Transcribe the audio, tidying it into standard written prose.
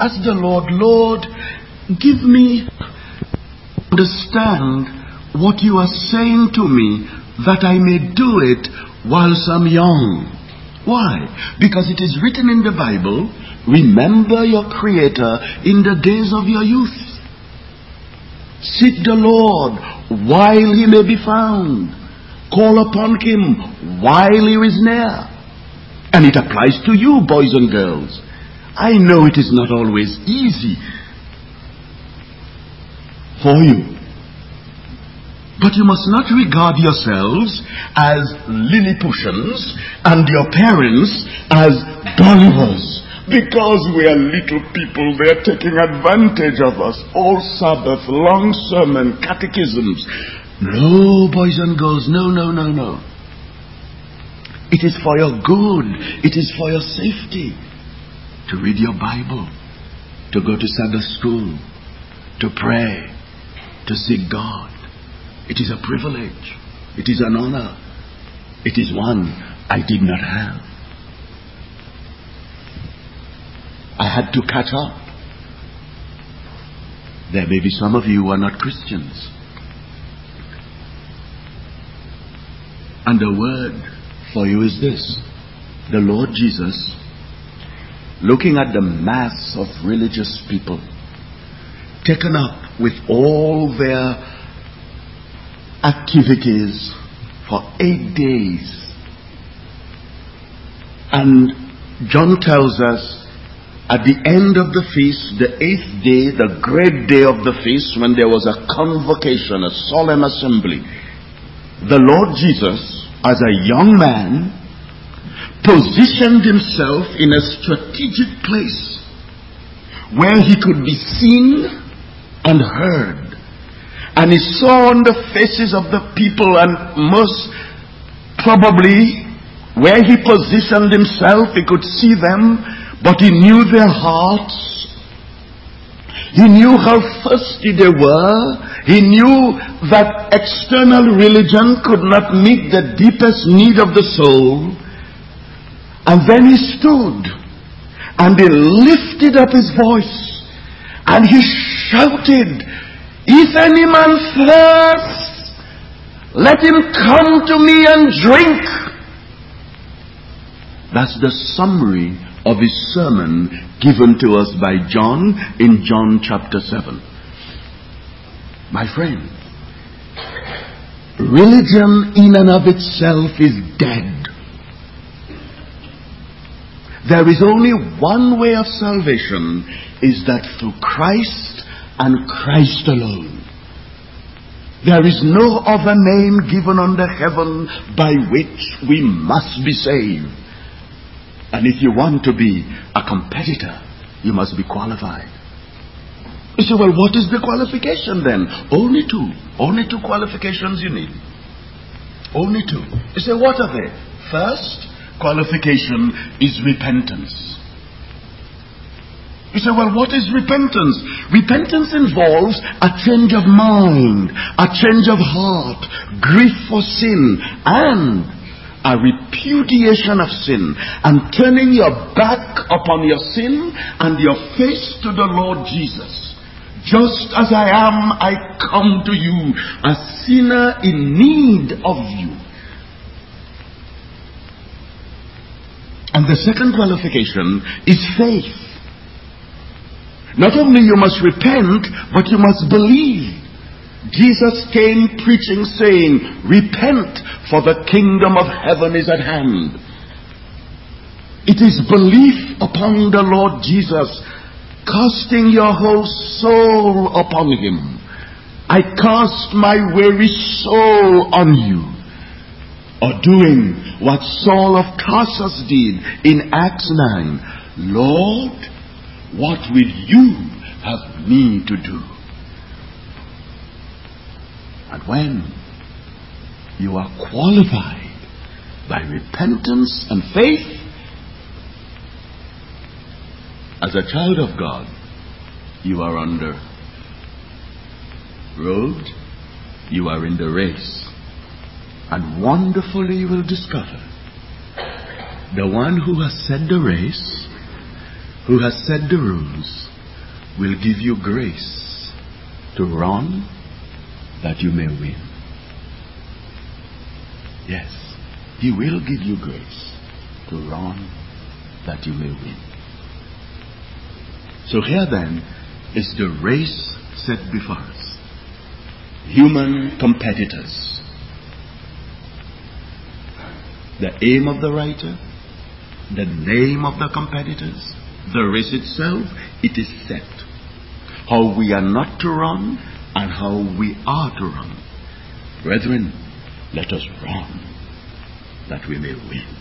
Ask the Lord, Lord, give me understand what you are saying to me, that I may do it whilst I'm young. Why? Because it is written in the Bible, remember your Creator in the days of your youth. Seek the Lord while he may be found. Call upon him while he is near. And it applies to you, boys and girls. I know it is not always easy for you. But you must not regard yourselves as Lilliputians and your parents as Gullivers. Because we are little people, they are taking advantage of us. All Sabbath, long sermon, catechisms. No, boys and girls, no. It is for your good. It is for your safety. To read your Bible, to go to Sabbath school, to pray, to seek God. It is a privilege. It is an honor. It is one I did not have. I had to catch up. There may be some of you who are not Christians. And the word for you is this. The Lord Jesus, looking at the mass of religious people, taken up with all their activities for 8 days. And John tells us, at the end of the feast, the 8th day, the great day of the feast, when there was a convocation, a solemn assembly, the Lord Jesus, as a young man, positioned himself in a strategic place where he could be seen and heard. And he saw on the faces of the people, and most probably where he positioned himself, he could see them, but he knew their hearts. He knew how thirsty they were. He knew that external religion could not meet the deepest need of the soul. And then he stood and he lifted up his voice and he shouted, "If any man thirst, let him come to me and drink." That's the summary of his sermon given to us by John in John chapter 7. My friend, religion in and of itself is dead. There is only one way of salvation, is that through Christ and Christ alone. There is no other name given under heaven by which we must be saved. And if you want to be a competitor, you must be qualified. You say, well, what is the qualification then? Only two. Only two qualifications you need. Only two. You say, what are they? First qualification is repentance. You say, well, what is repentance? Repentance involves a change of mind, a change of heart, grief for sin, and a repudiation of sin, and turning your back upon your sin and your face to the Lord Jesus. Just as I am, I come to you, a sinner in need of you. And the second qualification is faith. Not only you must repent, but you must believe. Jesus came preaching, saying, "Repent, for the kingdom of heaven is at hand." It is belief upon the Lord Jesus, casting your whole soul upon him. "I cast my weary soul on you." Or doing what Saul of Tarsus did in Acts 9. "Lord, what will you have me to do?" And when you are qualified by repentance and faith, as a child of God, you are on the road, you are in the race. And wonderfully you will discover the one who has set the race who has set the rules, will give you grace to run that you may win. Yes, He will give you grace to run that you may win. So here then is the race set before us. Human competitors. The aim of the writer, the name of the competitors, the race itself, it is set. How we are not to run and how we are to run. Brethren, let us run that we may win.